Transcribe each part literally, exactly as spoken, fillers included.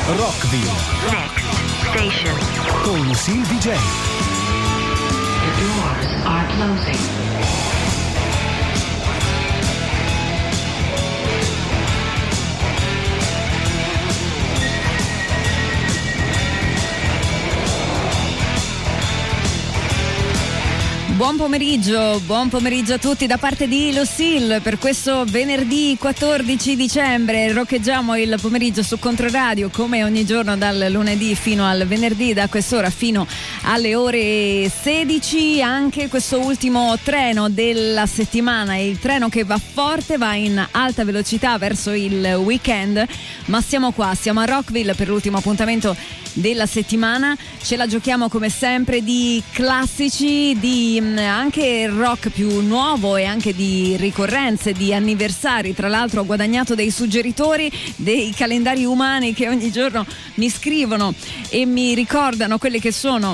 Rockville. Next station. Con Lucille D J. The doors are closing. Buon pomeriggio, buon pomeriggio a tutti da parte di Lucille per questo venerdì quattordici dicembre. Roccheggiamo il pomeriggio su Controradio come ogni giorno dal lunedì fino al venerdì, da quest'ora fino alle ore sedici. Anche questo ultimo treno della settimana è il treno che va forte, va in alta velocità verso il weekend, ma siamo qua, siamo a Rockville per l'ultimo appuntamento della settimana. Ce la giochiamo come sempre di classici, di anche rock più nuovo e anche di ricorrenze, di anniversari. Tra l'altro ho guadagnato dei suggeritori, dei calendari umani che ogni giorno mi scrivono e mi ricordano quelle che sono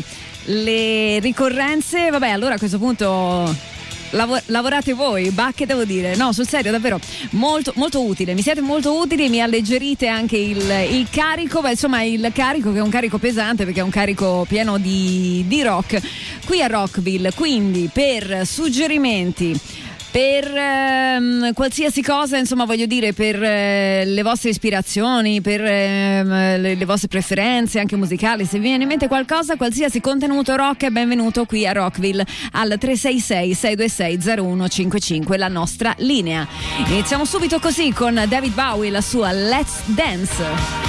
le ricorrenze. Vabbè, allora a questo punto Lav- lavorate voi, bah, che devo dire, no, sul serio, davvero molto, molto utile, mi siete molto utili, mi alleggerite anche il, il carico, beh, insomma il carico che è un carico pesante perché è un carico pieno di, di rock qui a Rockville. Quindi per suggerimenti, per ehm, qualsiasi cosa, insomma voglio dire, per eh, le vostre ispirazioni, per ehm, le, le vostre preferenze anche musicali, se vi viene in mente qualcosa, qualsiasi contenuto rock è benvenuto qui a Rockville al tre sei sei sei due sei zero uno cinque cinque, la nostra linea. Iniziamo subito così con David Bowie, la sua Let's Dance.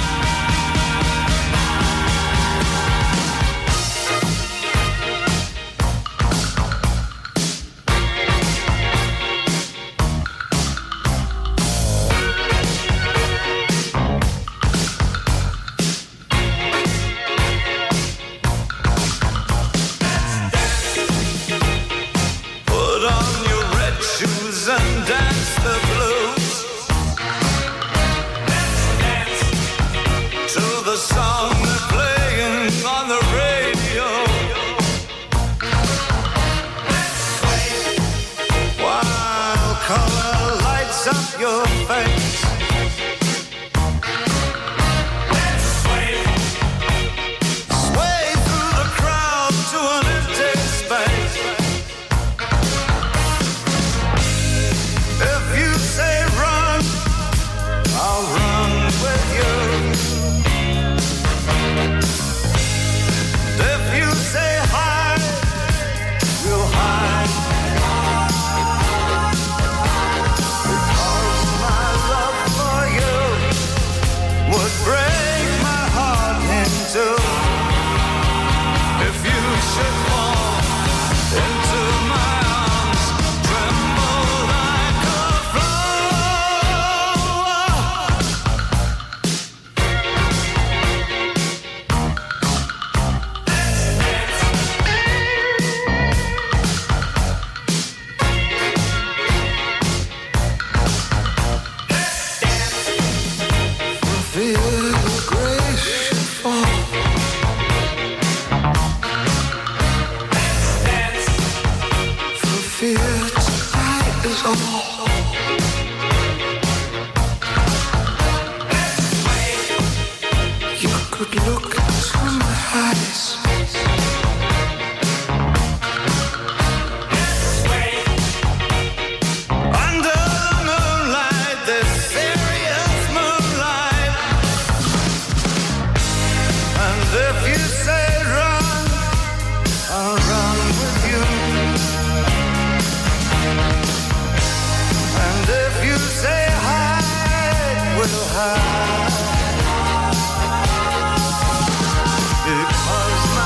Because my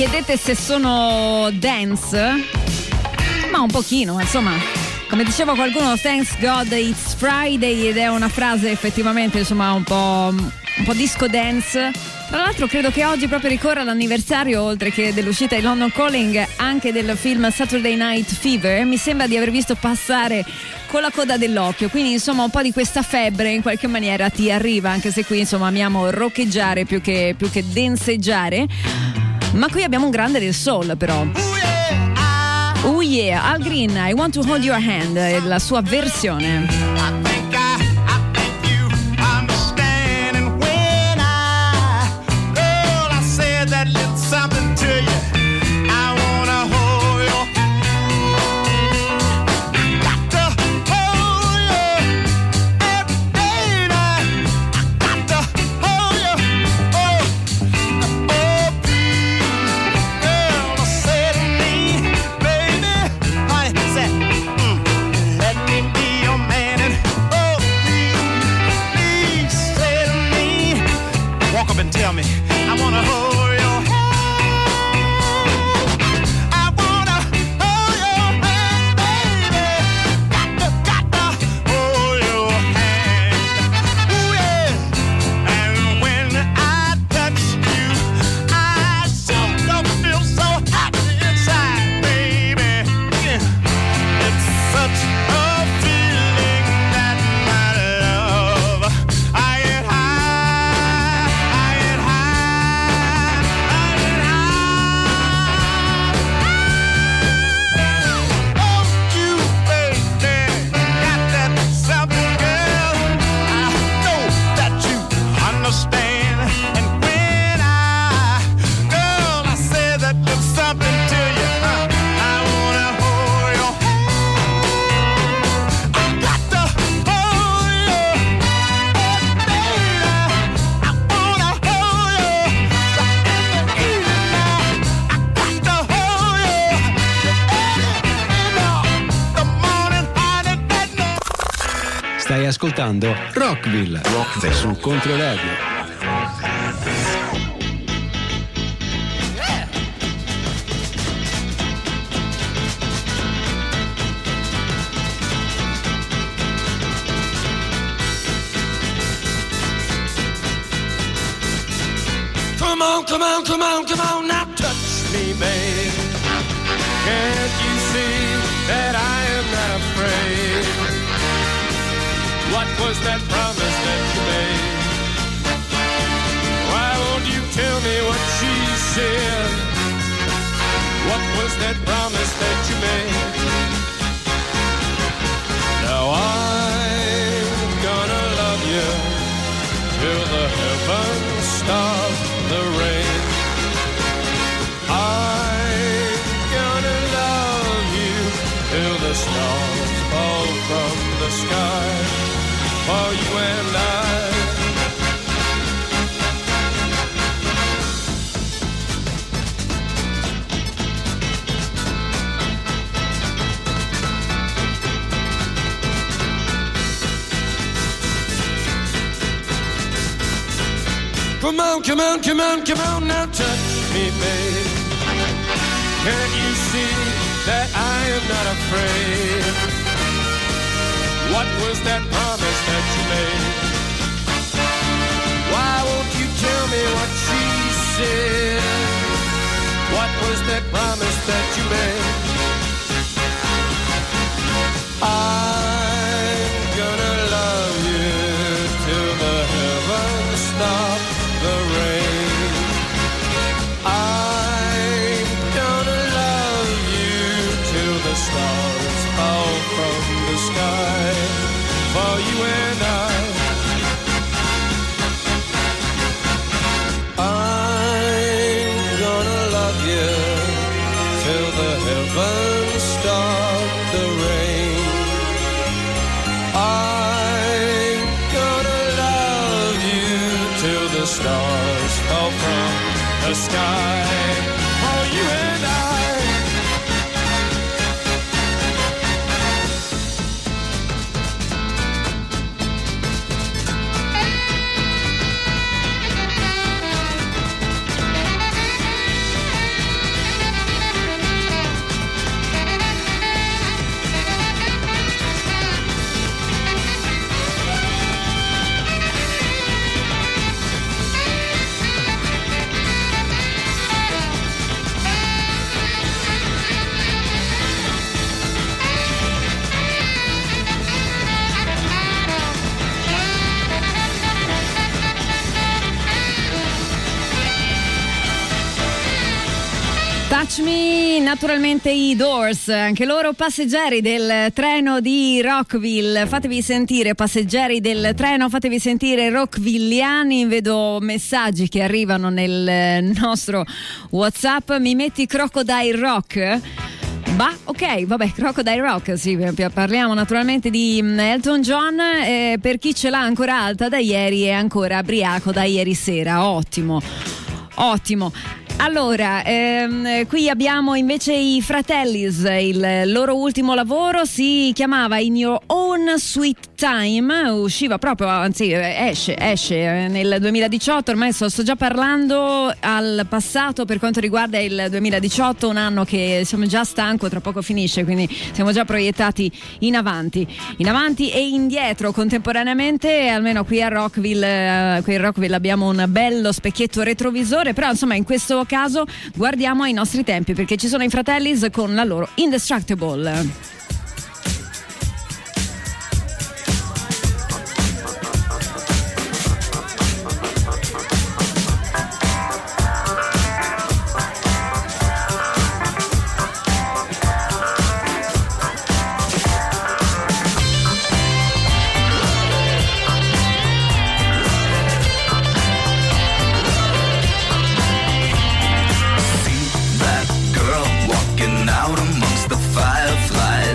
chiedete se sono dance? Ma un pochino, insomma. Come diceva qualcuno, thanks God it's Friday, ed è una frase effettivamente insomma un po', un po' disco dance. Tra l'altro credo che oggi proprio ricorra l'anniversario, oltre che dell'uscita di London Calling, anche del film Saturday Night Fever. Mi sembra di aver visto passare con la coda dell'occhio, quindi insomma un po' di questa febbre in qualche maniera ti arriva, anche se qui insomma amiamo roccheggiare più che, più che denseggiare. Ma qui abbiamo un grande del soul però. Oh yeah, Al Green, I Want to Hold Your Hand, è la sua versione. Stai ascoltando Rockville, Rockville su Controradio. Come on, come on, come on, come on, now touch me, babe. Can't you see that I am not afraid? What was that promise that you made? Why won't you tell me what she said? What was that promise that you made? Now I'm gonna love you till the heavens stop the rain. I'm gonna love you till the stars fall from the sky. For you and I. Come on, come on, come on, come on, now touch me, babe. Can't you see that I am not afraid? What was that promise that you made? Why won't you tell me what she said? What was that promise that you made? I'm gonna love you till the heavens stop the rain. I'm gonna love you till the stars fall from the sky. For you and I, I'm gonna love you till the heavens stop the rain. I'm gonna love you till the stars fall from the sky. For you and I. naturalmente i Doors, anche loro passeggeri del treno di Rockville. Fatevi sentire, passeggeri del treno, fatevi sentire rockvilliani. Vedo messaggi che arrivano nel nostro WhatsApp. Mi metti Crocodile Rock? Bah, ok, vabbè, Crocodile Rock, sì, parliamo naturalmente di Elton John. Eh, per chi ce l'ha ancora alta da ieri è ancora ubriaco da ieri sera. Ottimo, ottimo. Allora, ehm, qui abbiamo invece i Fratellis. Il loro ultimo lavoro si chiamava In Your Own Sweet Time, usciva proprio, anzi esce, esce nel duemiladiciotto. Ormai sto, sto già parlando al passato per quanto riguarda il duemiladiciotto, un anno che siamo già stanco, tra poco finisce, quindi siamo già proiettati in avanti, in avanti e indietro contemporaneamente. Almeno qui a Rockville, eh, qui a Rockville abbiamo un bello specchietto retrovisore, però insomma in questo caso guardiamo ai nostri tempi, perché ci sono i Fratellis con la loro Indestructible. Out amongst the fireflies.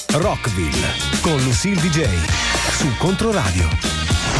Rockville con Lucille D J su Controradio.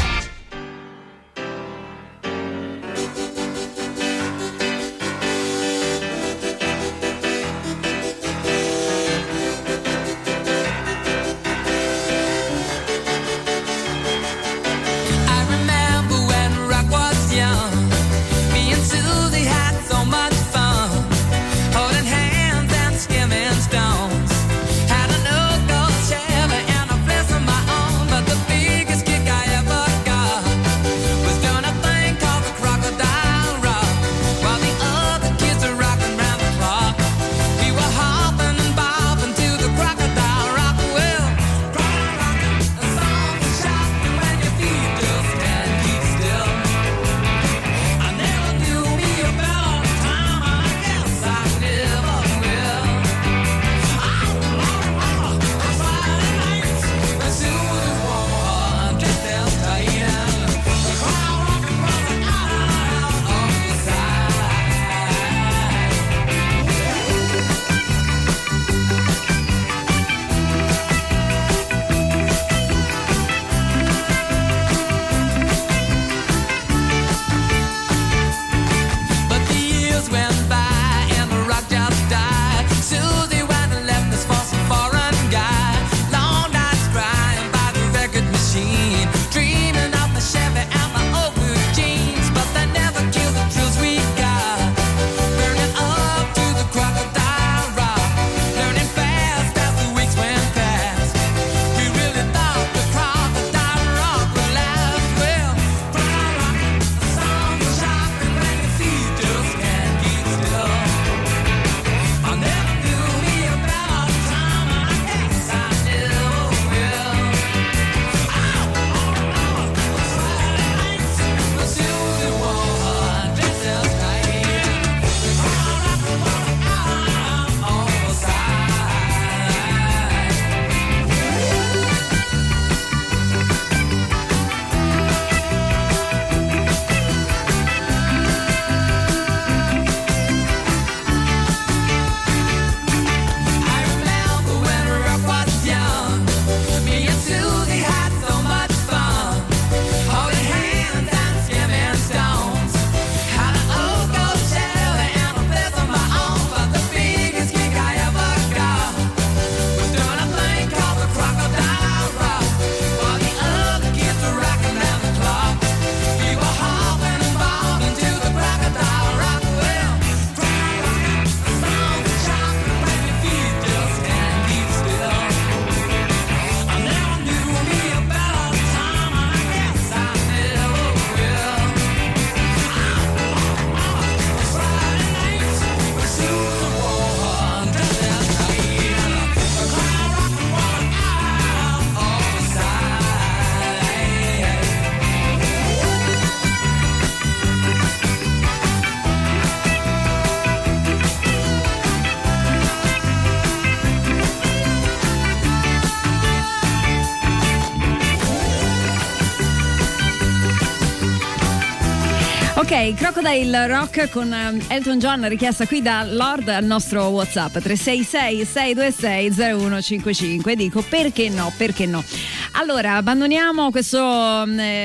Ok, Crocodile Rock con Elton John, richiesta qui da Lord al nostro WhatsApp tre sei sei sei due sei zero uno cinque cinque. Dico perché no, perché no. Allora, abbandoniamo questo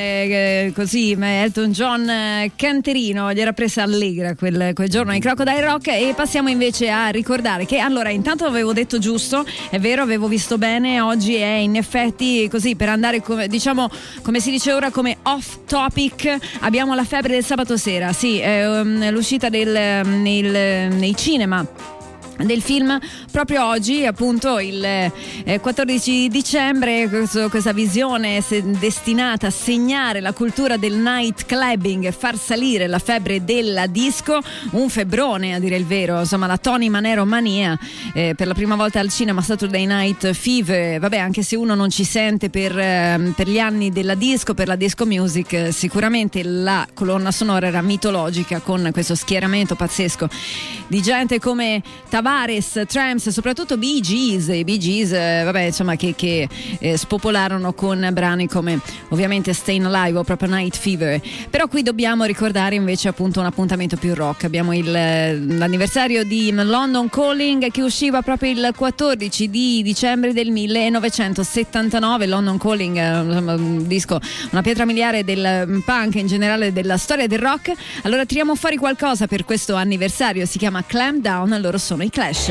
eh, così Elton John eh, canterino, gli era presa allegra quel, quel giorno di Crocodile Rock, e passiamo invece a ricordare che allora intanto avevo detto giusto, è vero, avevo visto bene, oggi è in effetti così per andare come, diciamo come si dice ora come off topic, abbiamo la febbre del sabato sera, sì, eh, l'uscita del, nel, nei cinema del film proprio oggi, appunto il eh, quattordici dicembre, questo, questa visione destinata a segnare la cultura del night clubbing e far salire la febbre della disco, un febbrone a dire il vero, insomma la Tony Manero mania, eh, per la prima volta al cinema Saturday Night Fever, vabbè, anche se uno non ci sente per, eh, per gli anni della disco, per la disco music, eh, sicuramente la colonna sonora era mitologica con questo schieramento pazzesco di gente come Tavares, Tavares, Tramps, soprattutto Bee Gees, i Bee Gees, eh, vabbè, insomma, che, che eh, spopolarono con brani come ovviamente Stayin' Alive o proprio Night Fever. Però qui dobbiamo ricordare invece appunto un appuntamento più rock. Abbiamo il, l'anniversario di London Calling, che usciva proprio il quattordici di dicembre del millenovecentosettantanove. London Calling, un disco, una pietra miliare del punk, in generale della storia del rock. Allora tiriamo fuori qualcosa per questo anniversario, si chiama Clamp Down, loro sono i Clash.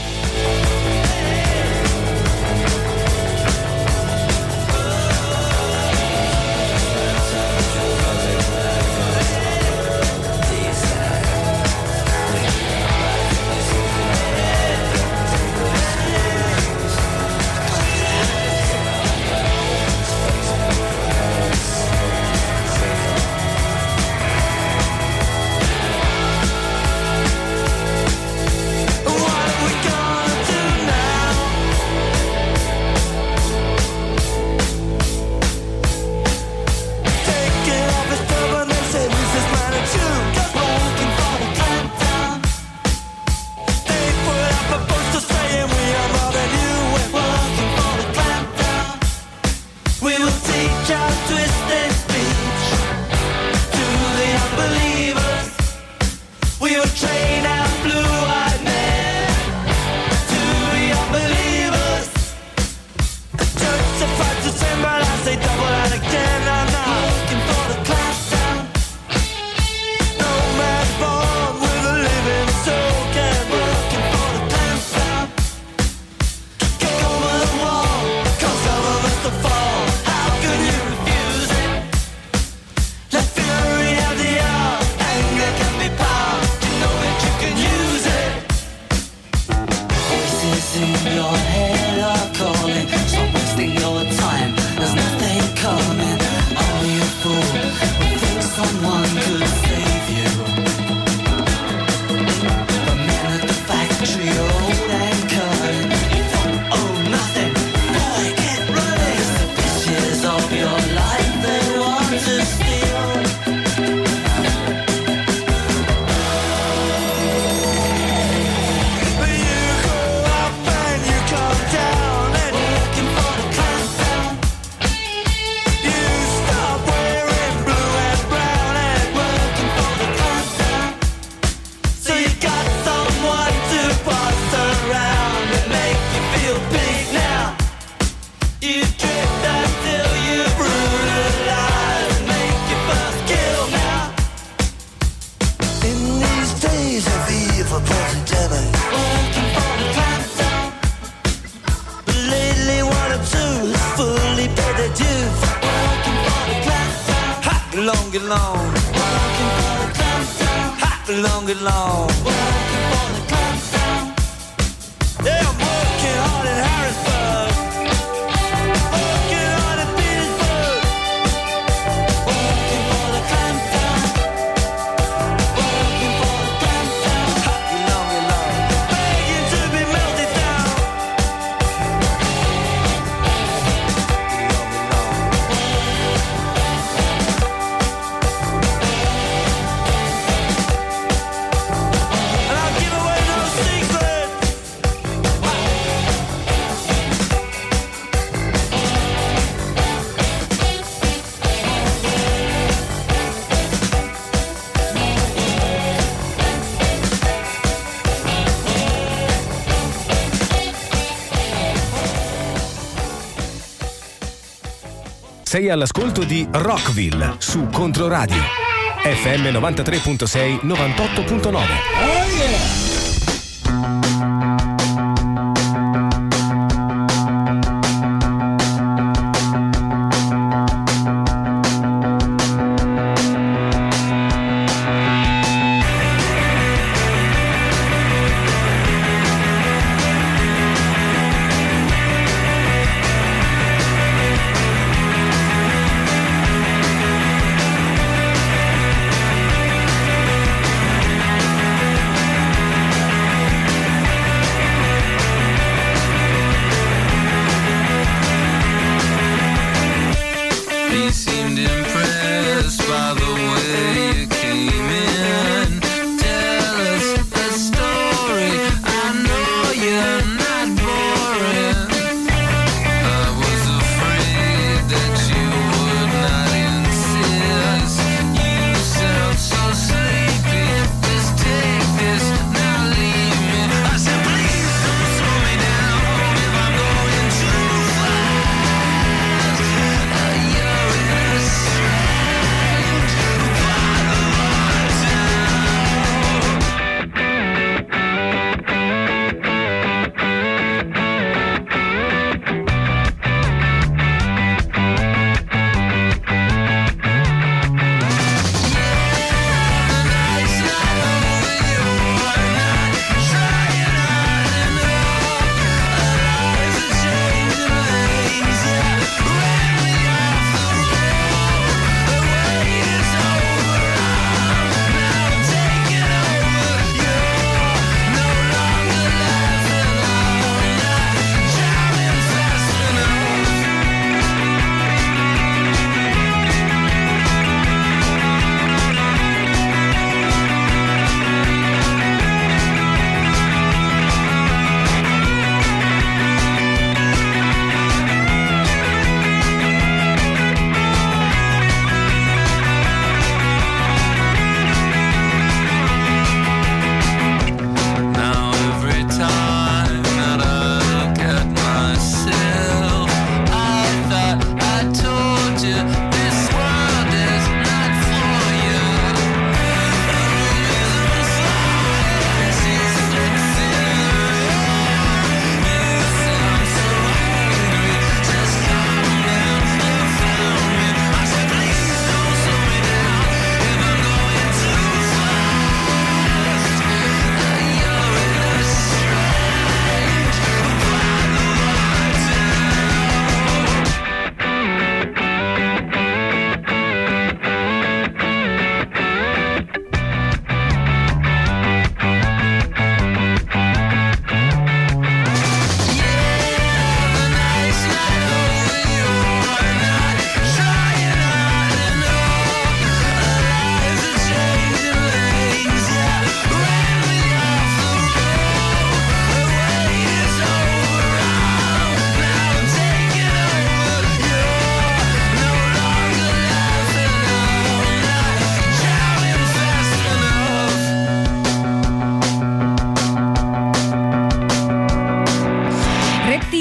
Sei all'ascolto di Rockville su Controradio F M novantatré virgola sei, novantotto virgola nove. Oh yeah!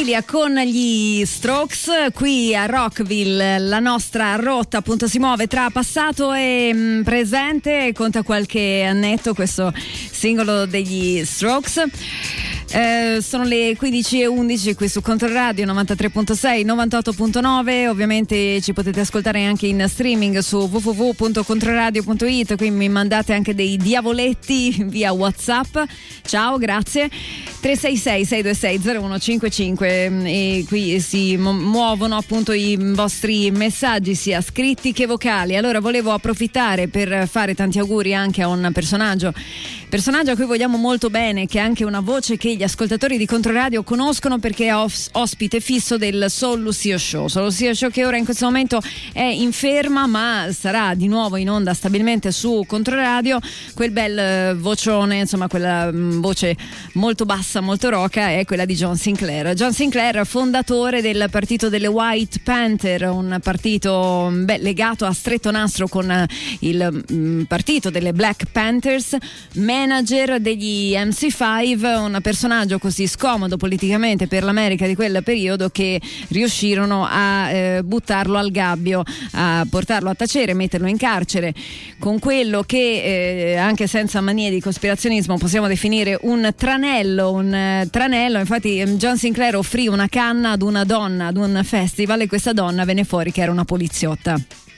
Cecilia con gli Strokes qui a Rockville. La nostra rotta appunto si muove tra passato e mh, presente, conta qualche annetto questo singolo degli Strokes. Eh, sono le quindici e undici qui su Controradio novantatré virgola sei, novantotto virgola nove. Ovviamente ci potete ascoltare anche in streaming su w w w punto controradio punto i t. Qui mi mandate anche dei diavoletti via WhatsApp. Ciao, grazie. tre sei sei sei due sei zero uno cinque cinque e qui si mu- muovono appunto i vostri messaggi sia scritti che vocali. Allora volevo approfittare per fare tanti auguri anche a un personaggio personaggio a cui vogliamo molto bene, che è anche una voce che gli ascoltatori di Controradio conoscono perché è os- ospite fisso del Soul Lucio Show. Soul Lucio Show che ora in questo momento è in ferma ma sarà di nuovo in onda stabilmente su Controradio. Quel bel vocione, insomma quella mh, voce molto bassa, molto roca, è quella di John Sinclair. John Sinclair, fondatore del partito delle White Panther, un partito beh, legato a stretto nastro con il mh, partito delle Black Panthers, manager degli M C cinque, un personaggio così scomodo politicamente per l'America di quel periodo che riuscirono a eh, buttarlo al gabbio, a portarlo a tacere, metterlo in carcere con quello che eh, anche senza manie di cospirazionismo possiamo definire un tranello, un eh, tranello. Infatti John Sinclair offrì una canna ad una donna ad un festival e questa donna venne fuori che era una poliziotta.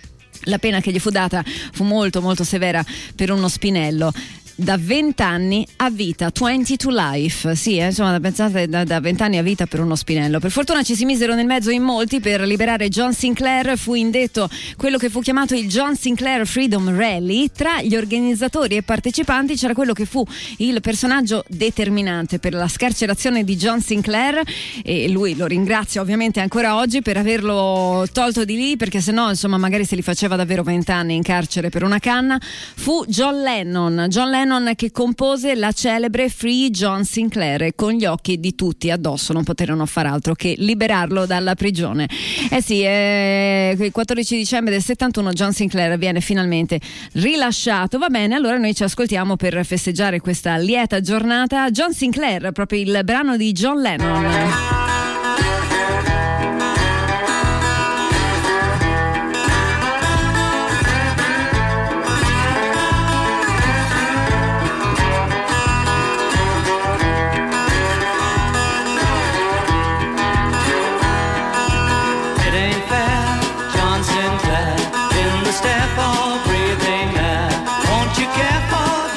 La pena che gli fu data fu molto molto severa per uno spinello. Da vent'anni a vita, venti to life, sì, eh, insomma, pensate, da vent'anni a vita per uno spinello. Per fortuna ci si misero nel mezzo in molti per liberare John Sinclair. Fu indetto quello che fu chiamato il John Sinclair Freedom Rally. Tra gli organizzatori e partecipanti c'era quello che fu il personaggio determinante per la scarcerazione di John Sinclair, e lui lo ringrazia ovviamente ancora oggi per averlo tolto di lì, perché sennò insomma magari se li faceva davvero vent'anni in carcere per una canna. Fu John Lennon, John Lennon che compose la celebre Free John Sinclair, e con gli occhi di tutti addosso non poterono far altro che liberarlo dalla prigione. Eh sì, eh, il quattordici dicembre del settantuno John Sinclair viene finalmente rilasciato. Va bene, allora noi ci ascoltiamo per festeggiare questa lieta giornata John Sinclair, proprio il brano di John Lennon.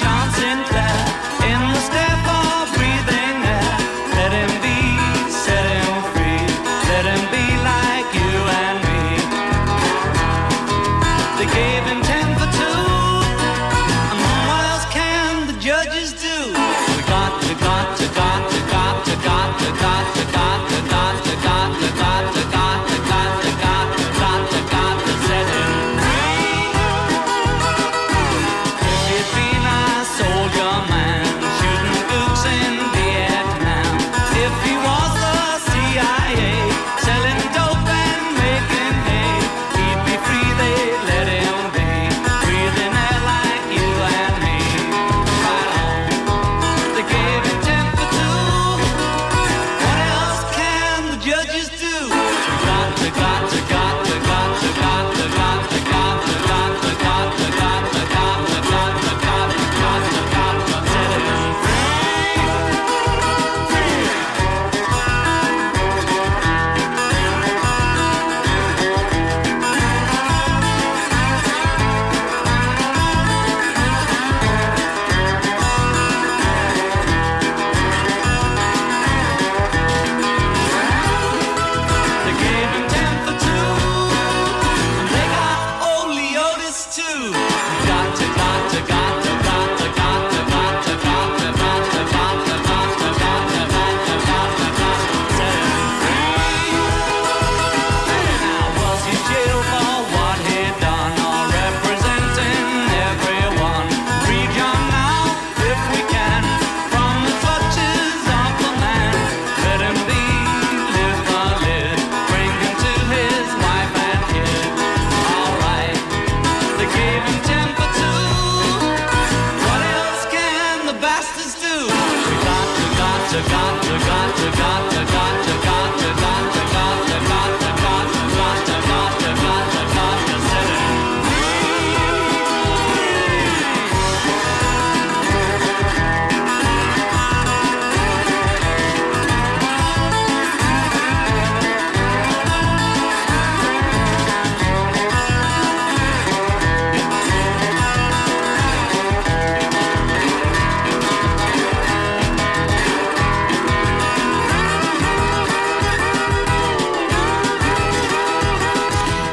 Set him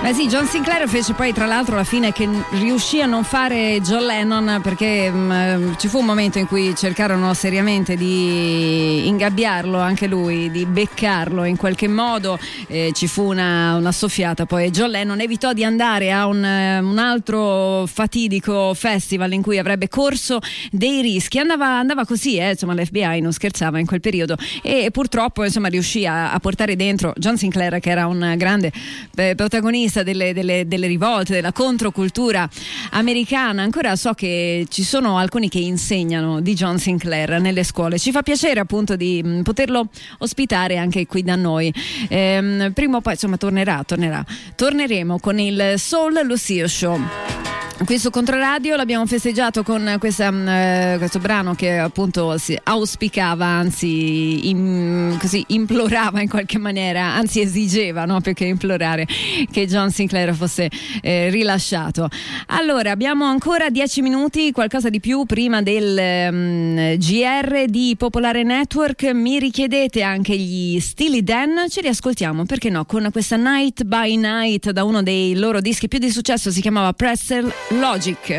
Eh sì, John Sinclair fece poi tra l'altro alla fine che riuscì a non fare John Lennon, perché mh, ci fu un momento in cui cercarono seriamente di ingabbiarlo anche lui, di beccarlo in qualche modo, eh, ci fu una, una soffiata, poi John Lennon evitò di andare a un, un altro fatidico festival in cui avrebbe corso dei rischi, andava, andava così, eh, insomma l'F B I non scherzava in quel periodo, e purtroppo insomma riuscì a, a portare dentro John Sinclair, che era un grande eh, protagonista Delle, delle, delle rivolte, della controcultura americana. Ancora so che ci sono alcuni che insegnano di John Sinclair nelle scuole. Ci fa piacere appunto di mh, poterlo ospitare anche qui da noi. Ehm, prima o poi insomma tornerà, tornerà. Torneremo con il Soul Lucio Show. Qui su Controradio l'abbiamo festeggiato con questa, eh, questo brano che appunto si auspicava, anzi in, così implorava in qualche maniera, anzi esigeva, no? Perché implorare, che John Sinclair fosse eh, rilasciato. Allora abbiamo ancora dieci minuti, qualcosa di più prima del um, G R di Popolare Network. Mi richiedete anche gli Steely Dan, ce li ascoltiamo, perché no, con questa Night by Night da uno dei loro dischi più di successo, si chiamava Pretzel Logic.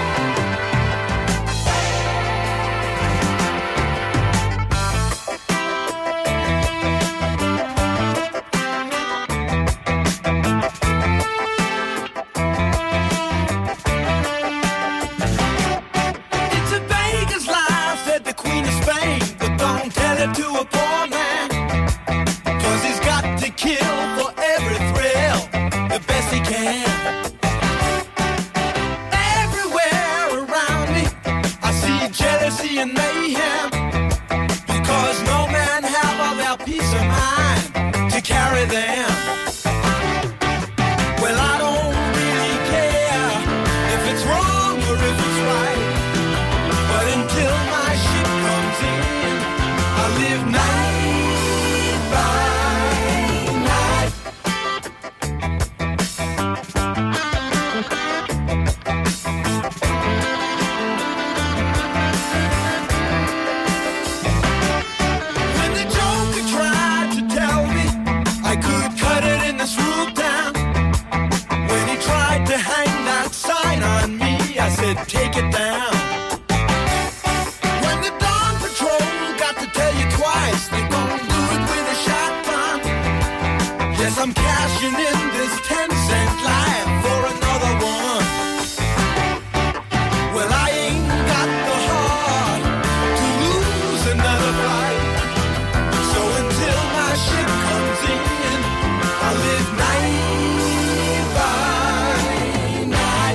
Carry them. Well, I don't really care if it's wrong or if it's right, but until my ship comes in, I live night by night. When the Joker tried to tell me I could cut it in this rude town, when he tried to hang that sign on me, I said take it down. When the Dawn Patrol got to tell you twice they gon' do it with a shotgun, yes, I'm cashing in this ten cent life for another one. Well, I ain't got the heart to lose another fight, so until my ship comes in, I live night by night.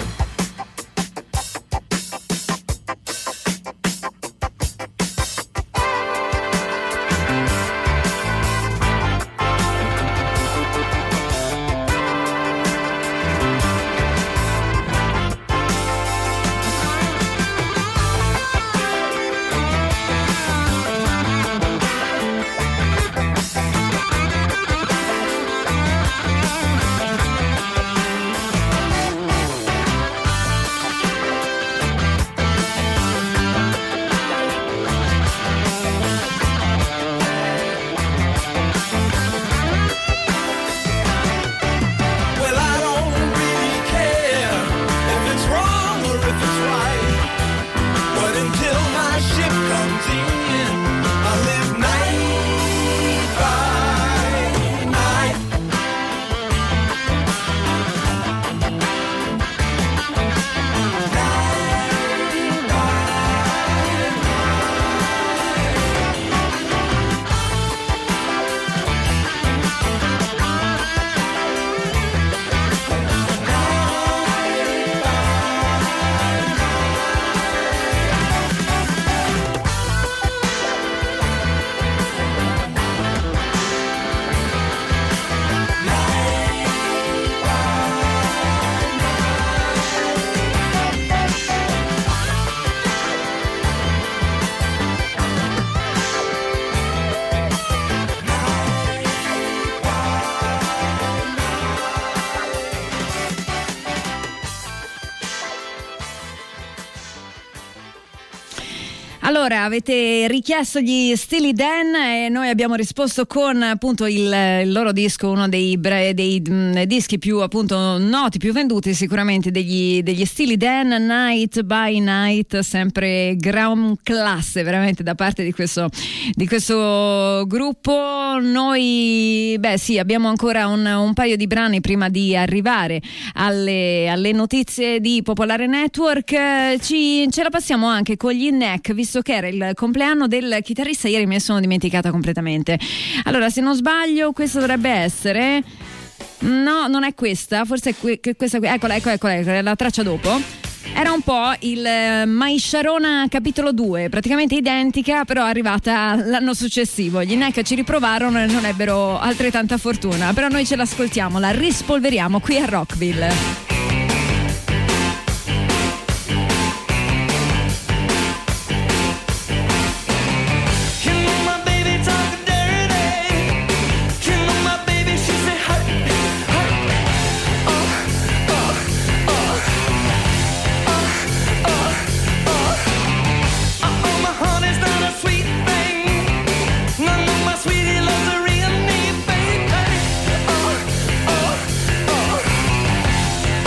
Allora, avete richiesto gli Steely Dan e noi abbiamo risposto con appunto il, il loro disco, uno dei, dei, dei mh, dischi più appunto noti, più venduti sicuramente degli, degli Steely Dan, Night by Night, sempre gran classe veramente da parte di questo, di questo gruppo. Noi, beh sì, abbiamo ancora un, un paio di brani prima di arrivare alle, alle notizie di Popolare Network. Ci, ce la passiamo anche con gli Neck, visto che era il compleanno del chitarrista. Ieri me ne sono dimenticata completamente. Allora, se non sbaglio, questa dovrebbe essere, no, non è questa, forse è que- questa, eccola, eccola, eccola, eccola, la traccia dopo. Era un po' il My Sharona capitolo due, praticamente identica, però arrivata l'anno successivo. Gli Neck ci riprovarono e non ebbero altrettanta fortuna, però noi ce l'ascoltiamo, la rispolveriamo qui a Rockville. Sweetie loves a real me, baby. Oh, oh, oh.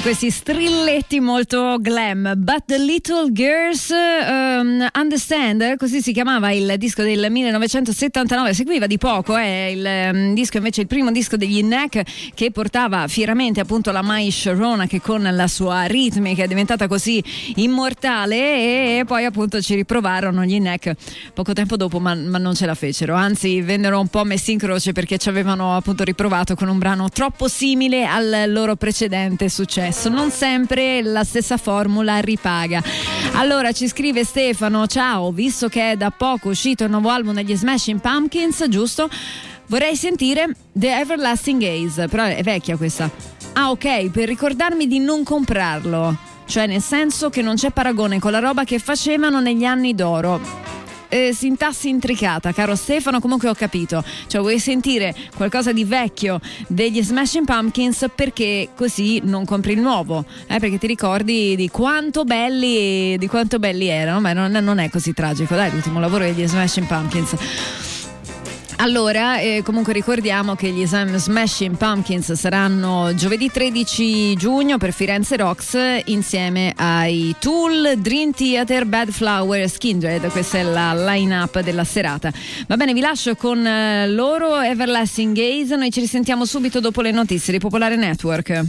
questi strilletti molto glam. But the Little Girls um, Understand, così si chiamava il disco del millenovecentosettantanove, seguiva di poco, è il um, disco invece il primo disco degli Neck, che portava fieramente appunto la Mai Sharona, che con la sua ritmica è diventata così immortale, e poi appunto ci riprovarono gli Neck poco tempo dopo, ma, ma non ce la fecero, anzi vennero un po' messi in croce perché ci avevano appunto riprovato con un brano troppo simile al loro precedente successo. Non sempre la stessa formula ripaga. Allora ci scrive Stefano: ciao, visto che è da poco uscito il nuovo album degli Smashing Pumpkins, giusto? Vorrei sentire The Everlasting Gaze, però è vecchia questa. Ah, ok, per ricordarmi di non comprarlo, cioè nel senso che non c'è paragone con la roba che facevano negli anni d'oro. Eh, sintassi intricata, caro Stefano, comunque ho capito, cioè vuoi sentire qualcosa di vecchio degli Smashing Pumpkins perché così non compri il nuovo, eh, perché ti ricordi di quanto belli di quanto belli erano. Beh, non, non è così tragico, dai, l'ultimo lavoro degli Smashing Pumpkins. Allora, eh, comunque ricordiamo che gli Smashing Pumpkins saranno giovedì tredici giugno per Firenze Rocks insieme ai Tool, Dream Theater, Bad Flower, Skindred. Questa è la line-up della serata. Va bene, vi lascio con eh, loro, Everlasting Gaze. Noi ci risentiamo subito dopo le notizie di Popolare Network.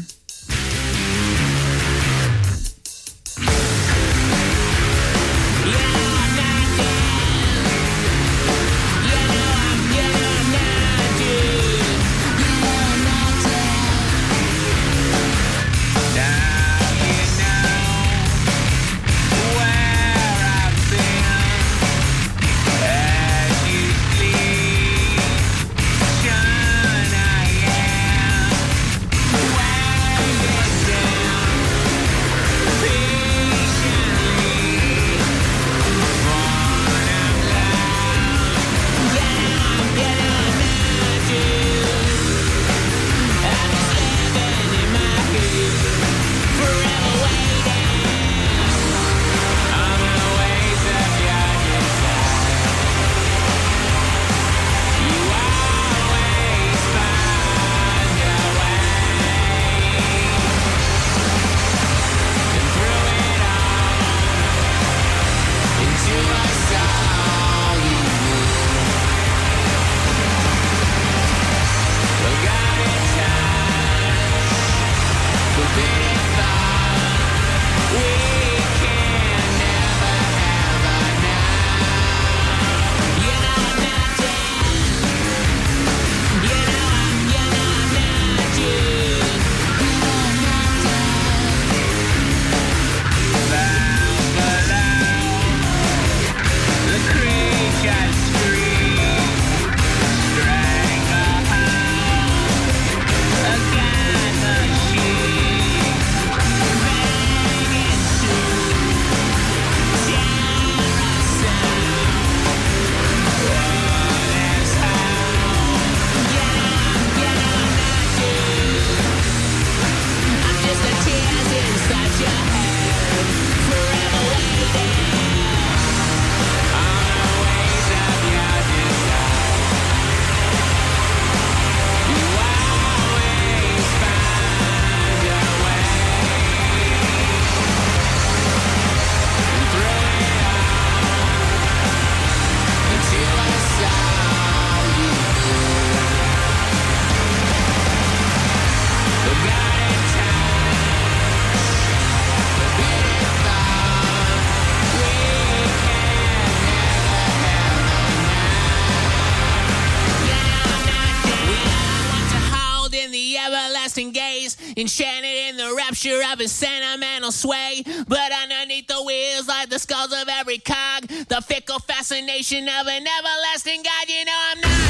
Enchanted in the rapture of his sentimental sway, but underneath the wheels like the skulls of every cog, the fickle fascination of an everlasting God. You know I'm not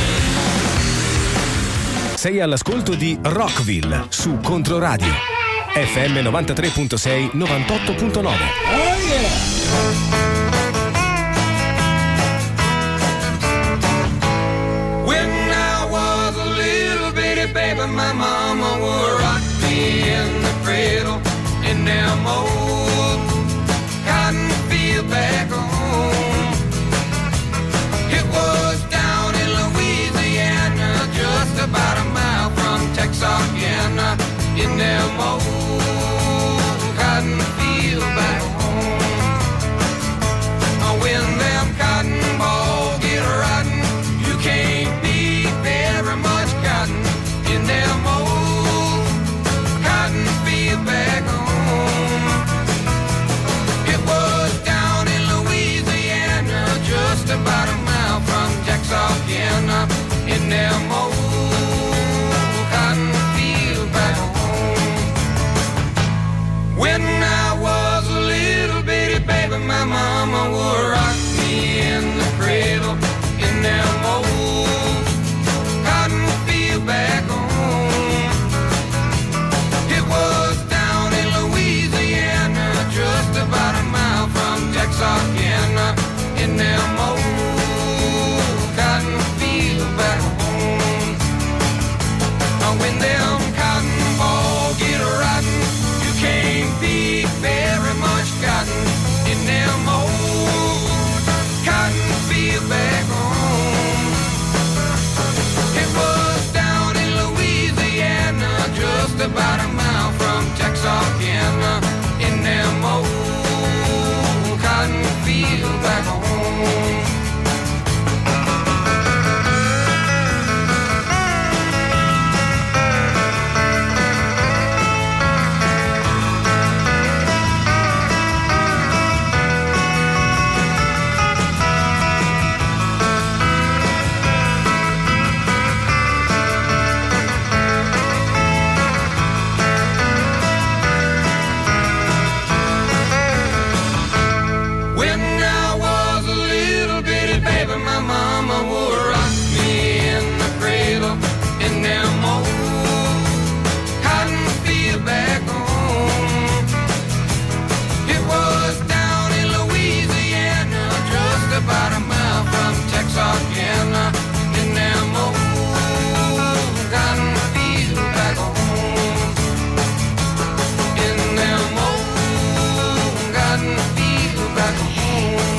dead. Sei all'ascolto di Rockville su Controradio F M novantatré virgola sei novantotto virgola nove. Oh yeah! Baby, my mama would rock me in the cradle in them old cotton field back home. It was down in Louisiana, just about a mile from Texarkana, in them old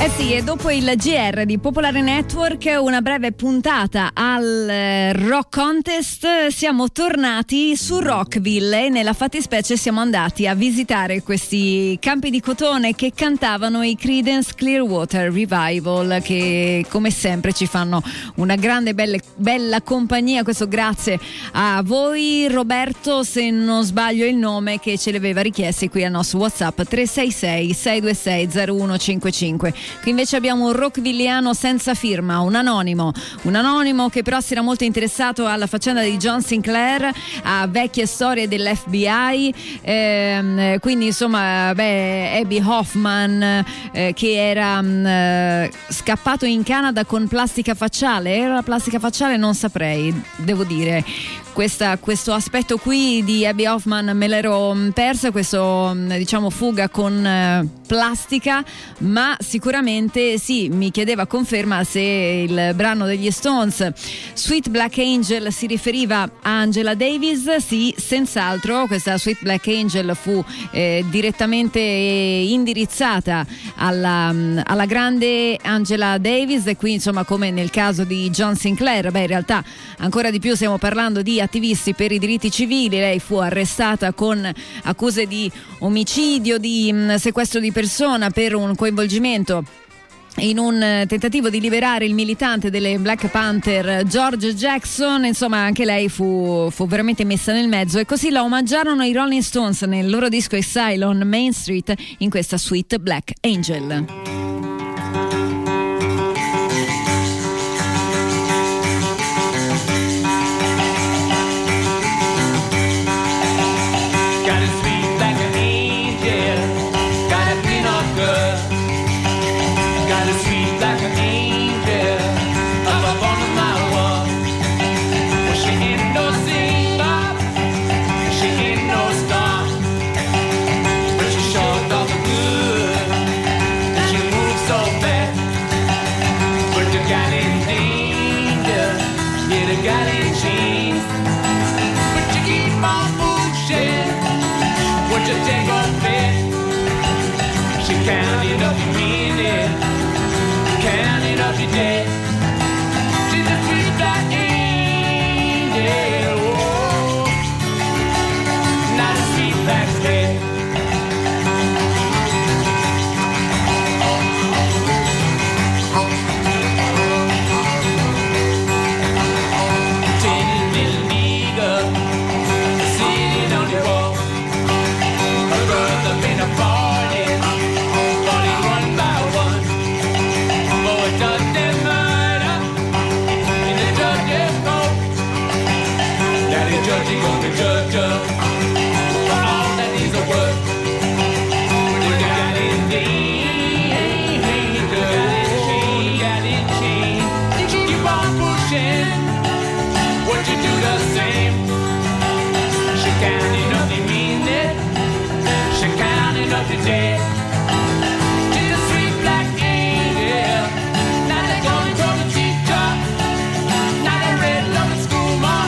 Eh sì, e dopo il G R di Popolare Network, una breve puntata al eh, Rock Contest, siamo tornati su Rockville e nella fattispecie siamo andati a visitare questi campi di cotone che cantavano i Creedence Clearwater Revival, che come sempre ci fanno una grande belle, bella compagnia. Questo grazie a voi, Roberto, se non sbaglio il nome, che ce l'aveva richiesti qui al nostro WhatsApp tre sei sei sei due sei zero uno cinque cinque. Qui invece abbiamo un rockvilliano senza firma, un anonimo, un anonimo che però si era molto interessato alla faccenda di John Sinclair, a vecchie storie dell'F B I, ehm, quindi insomma, beh, Abby Hoffman eh, che era mh, scappato in Canada con plastica facciale. Era la plastica facciale? Non saprei, devo dire. Questa, questo aspetto qui di Abby Hoffman me l'ero persa, questo diciamo fuga con eh, plastica, ma sicuramente sì, mi chiedeva conferma se il brano degli Stones Sweet Black Angel si riferiva a Angela Davis. Sì, senz'altro, questa Sweet Black Angel fu eh, direttamente indirizzata alla, alla grande Angela Davis, e qui insomma, come nel caso di John Sinclair, beh in realtà ancora di più stiamo parlando di attivisti per i diritti civili. Lei fu arrestata con accuse di omicidio, di mh, sequestro di persona per un coinvolgimento in un tentativo di liberare il militante delle Black Panther George Jackson. Insomma, anche lei fu, fu veramente messa nel mezzo, e così la omaggiarono i Rolling Stones nel loro disco Exile on Main Street in questa Sweet Black Angel. Counting up your minute, counting up your day. She's a sweet black angel, oh, not a sweet black slave. Tiny little nigger sitting on the wall, her brother been a party. Judge gonna judge her for all that he's a worth. When you got it deep, you got it chain, got it chain. You keep on pushing, what you do the same. She counting up the minute, she counting up the day. She's a sweet black angel, not a gun from a teacher, not a red loving school mom.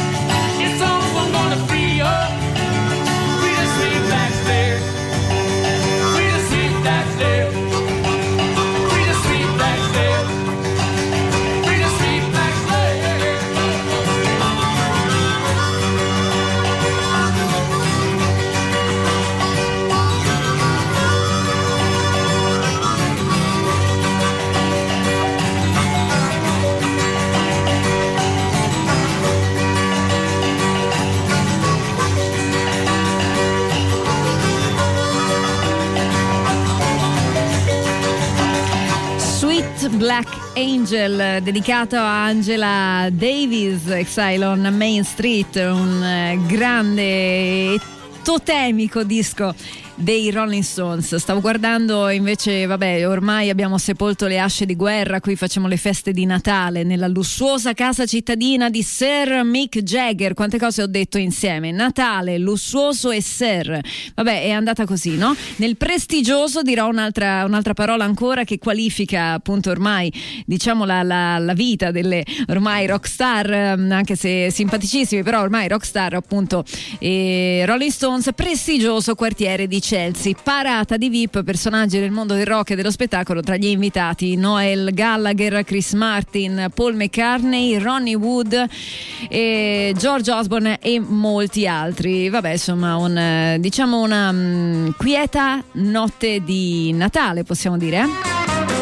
Black Angel, dedicato a Angela Davis, Exile on Main Street, un eh, grande e totemico disco dei Rolling Stones. Stavo guardando invece, vabbè, ormai abbiamo sepolto le asce di guerra, qui facciamo le feste di Natale nella lussuosa casa cittadina di Sir Mick Jagger. Quante cose ho detto insieme: Natale, lussuoso e Sir. Vabbè, è andata così, no? Nel prestigioso dirò un'altra, un'altra parola ancora che qualifica appunto ormai, diciamo, la, la, la vita delle ormai rockstar, anche se simpaticissimi, però ormai rockstar appunto, e Rolling Stones. Prestigioso quartiere di Chelsea. Parata di V I P, personaggi del mondo del rock e dello spettacolo. Tra gli invitati Noel Gallagher, Chris Martin, Paul McCartney, Ronnie Wood, e George Osborne e molti altri. Vabbè, insomma, un, diciamo una um, quieta notte di Natale, possiamo dire, eh?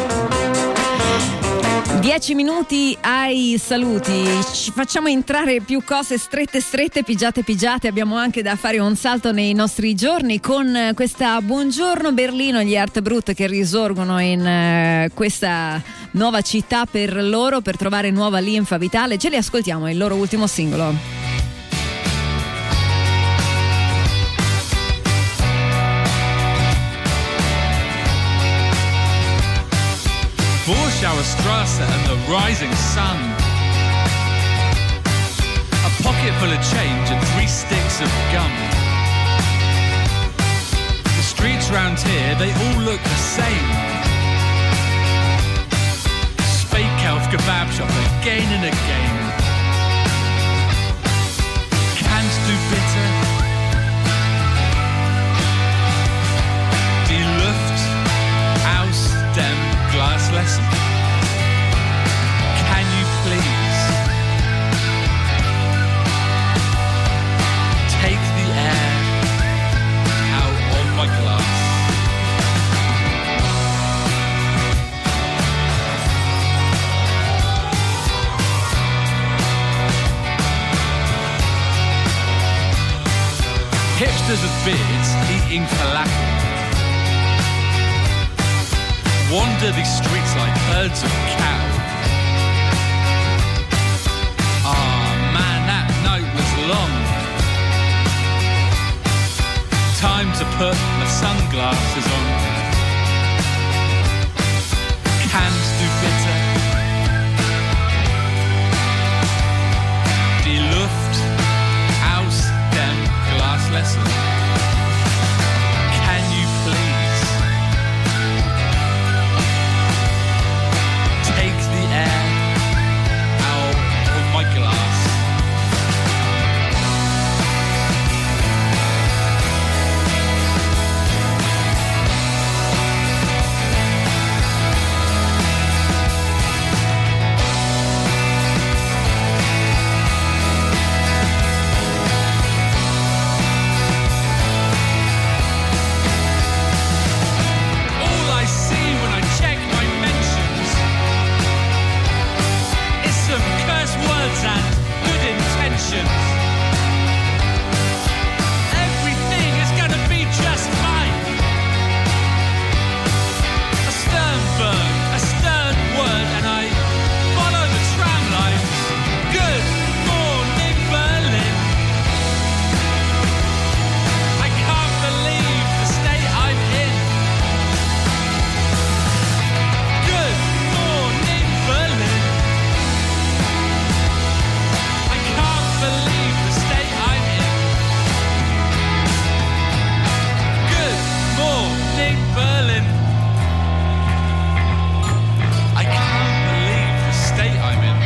Dieci minuti ai saluti. Ci facciamo entrare più cose strette strette, pigiate pigiate. Abbiamo anche da fare un salto nei nostri giorni con questa Buongiorno Berlino, gli Art Brut che risorgono in uh, questa nuova città per loro, per trovare nuova linfa vitale. Ce li ascoltiamo, il loro ultimo singolo. Warschauer Strasse and the rising sun. A pocket full of change and three sticks of gum. The streets round here, they all look the same. Speakhouse kebab shop again and again. Cans do bitter. Die Luft aus dem Glass lesson. Can you please take the air out of my glass? Hipsters with beards eating falafel wander these streets like herds of cow. Ah, man, that night was long. Time to put my sunglasses on. Cans do bitter. Die Luft aus dem Glas lesson. Can you please my glass? All I see when I check my mentions is some curse words and good intentions. Everything is gonna be just fine. A stern burn, a stern word, and I follow the tram lines. Good morning, Berlin. I can't believe the state I'm in. Good morning, Berlin. I can't believe the state I'm in. Good morning, Berlin. I can't believe the state I'm in.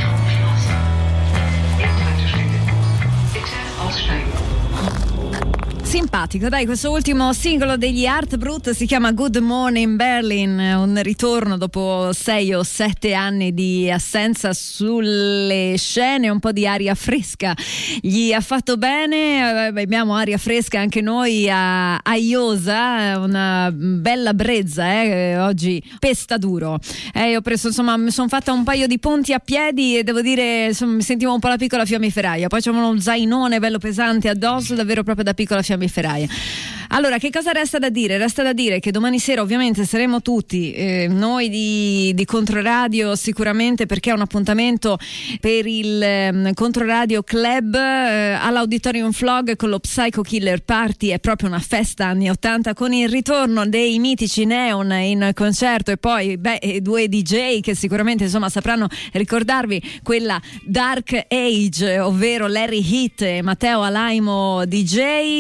Bitte aussteigen. Simpatico, dai, questo ultimo singolo degli Art Brut si chiama Good Morning Berlin, un ritorno dopo sei o sette anni di assenza sulle scene, un po' di aria fresca gli ha fatto bene. Abbiamo aria fresca anche noi a Aiosa, una bella brezza, eh? Oggi pesta duro, eh, ho preso, insomma, mi sono fatta un paio di ponti a piedi e devo dire, insomma, mi sentivo un po' la piccola fiammiferaia, poi c'è uno zainone bello pesante addosso, davvero proprio da piccola fiammiferaia. Allora, che cosa resta da dire? Resta da dire che domani sera ovviamente saremo tutti, eh, noi di, di Controradio sicuramente, perché è un appuntamento per il eh, Controradio Club eh, all'Auditorium Flog con lo Psycho Killer Party. È proprio una festa anni ottanta con il ritorno dei mitici Neon in concerto e poi beh, due D J che sicuramente insomma sapranno ricordarvi quella Dark Age, ovvero Larry Heat e Matteo Alaimo D J, eh, con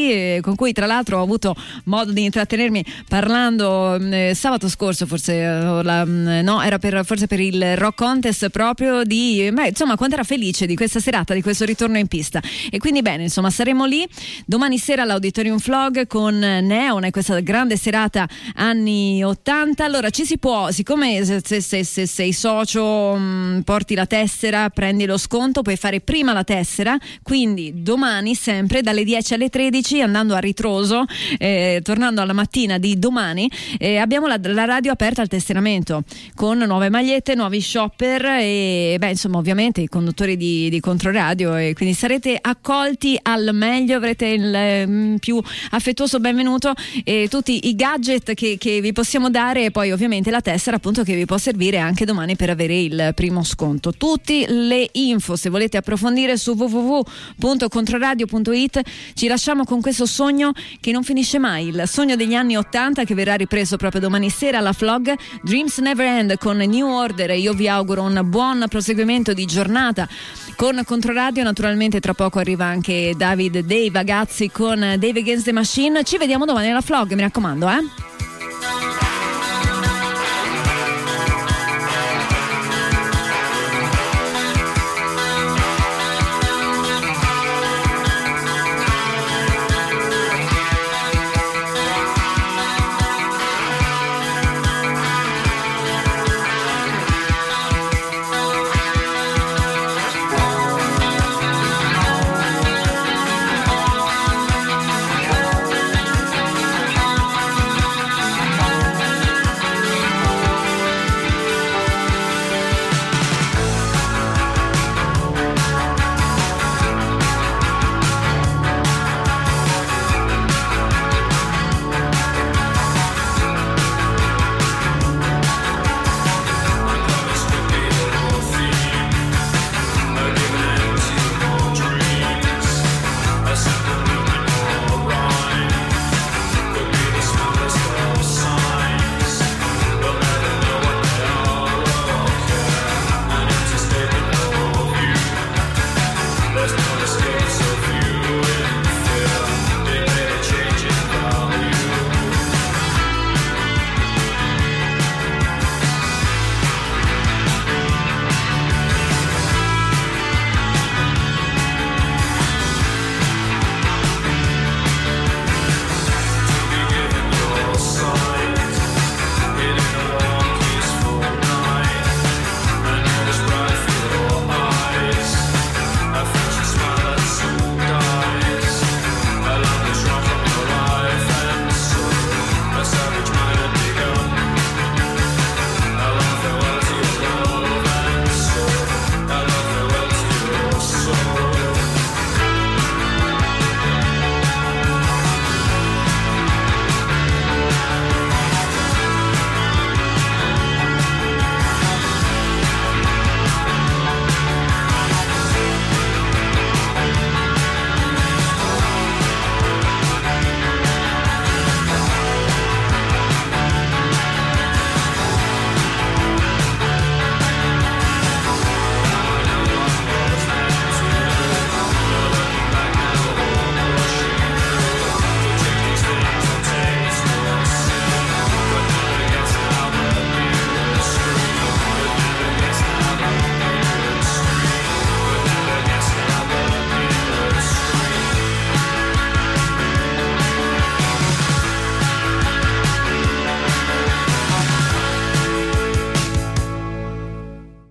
con cui tra l'altro ho avuto modo di intrattenermi parlando eh, sabato scorso, forse eh, la, no, era per, forse per il Rock Contest, proprio di, beh, insomma, quanto era felice di questa serata, di questo ritorno in pista. E quindi bene, insomma, saremo lì domani sera all'Auditorium Flog con Neon e questa grande serata anni ottanta. Allora ci si può, siccome se, se, se, se sei socio mh, porti la tessera, prendi lo sconto, puoi fare prima la tessera, quindi domani sempre dalle dieci alle tredici, andando a ritroso, eh, tornando alla mattina di domani, eh, abbiamo la, la radio aperta al tesseramento con nuove magliette, nuovi shopper e beh, insomma, ovviamente i conduttori di, di Controradio, e quindi sarete accolti al meglio, avrete il eh, più affettuoso benvenuto e tutti i gadget che, che vi possiamo dare, e poi ovviamente la tessera appunto che vi può servire anche domani per avere il primo sconto. Tutte le info, se volete approfondire, su w w w punto controradio punto it. Ci lasciamo con questo sogno che non finisce mai, il sogno degli anni ottanta, che verrà ripreso proprio domani sera alla Flog. Dreams Never End con New Order. Io vi auguro un buon proseguimento di giornata con Controradio. Naturalmente tra poco arriva anche David Dave Agazzi con Dave Against the Machine. Ci vediamo domani alla Flog, mi raccomando, eh